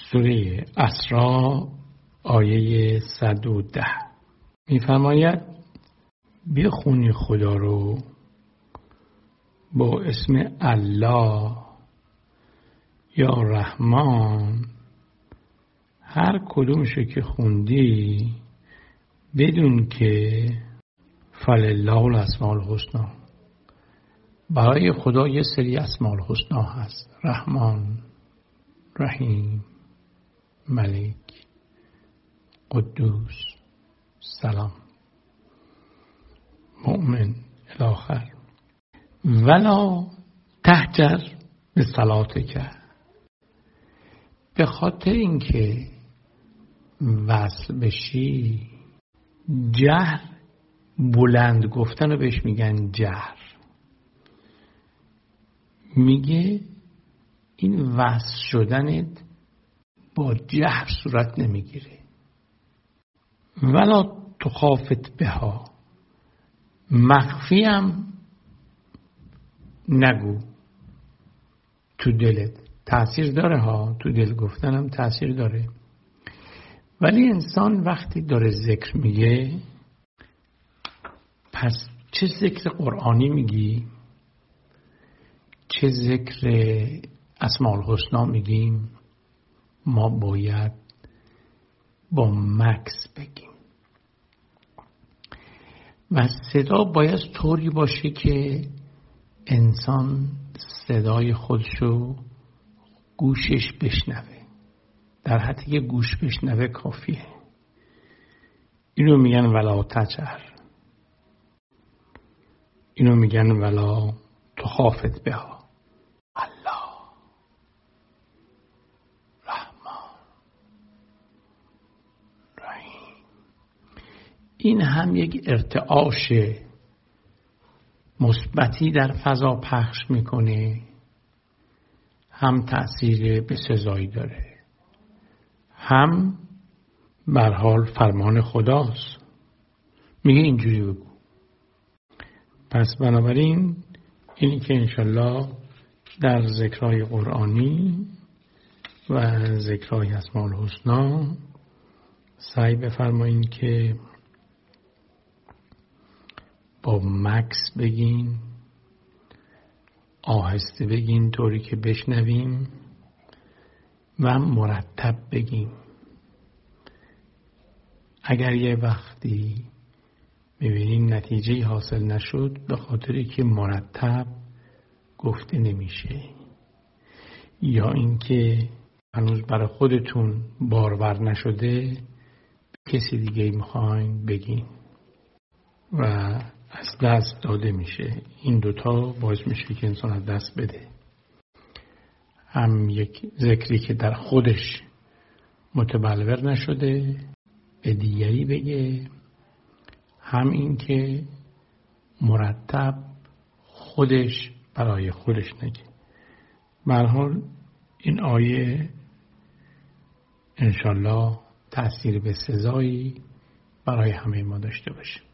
سوره اسراء آیه 110 می‌فرماید بخونی خدا رو با اسم الله یا رحمان، هر کدومشو که خوندی بدون که فلله الاسماء الحسنی، برای خدا یه سری اسماء الحسنی هست: رحمان، رحیم، ملک، قدوس، سلام، مؤمن الاخر. ولا تهجر به صلاتک، به خاطر اینکه وصل بشی جهر، بلند گفتن رو بهش میگن جهر. میگه این وصل شدنت با جهر صورت نمیگیره. ولا تخافت بها، مخفی هم نگو. تو دلت تأثیر داره ها، تو دل گفتن هم تأثیر داره، ولی انسان وقتی داره ذکر میگه، پس چه ذکر قرآنی میگی، چه ذکر اسماء الحسنی میگیم، ما باید با مکس بگیم و صدا باید طوری باشه که انسان صدای خودشو گوشش بشنوه. در حدی که گوش بشنوه کافیه. اینو میگن ولا تجهر، اینو میگن ولا تخافت بها. الله، رحمان، رحیم. این هم یک ارتعاش مثبتی در فضا پخش میکنه، هم تأثیر بسزایی داره، هم به هر حال فرمان خداست. میگه اینجوری بگو. پس بنابراین اینی که انشالله در ذکرهای قرآنی و ذکرهای اسماء الحسنی سعی بفرمایین که با مکس بگین، آهسته بگین طوری که بشنویم و مرتب بگیم. اگر یه وقتی میبینین نتیجه حاصل نشد، به خاطری که مرتب گفته نمیشه یا اینکه هنوز برای خودتون بارور نشده، کسی دیگه میخواین بگین و از دست داده میشه. این دوتا باعث میشه که انسان از دست بده. هم یک ذکری که در خودش متبلور نشده به دیگری بگه، هم این که مرتب خودش برای خودش نگه. به هر حال این آیه انشالله تأثیر بسزایی برای همه ما داشته باشه.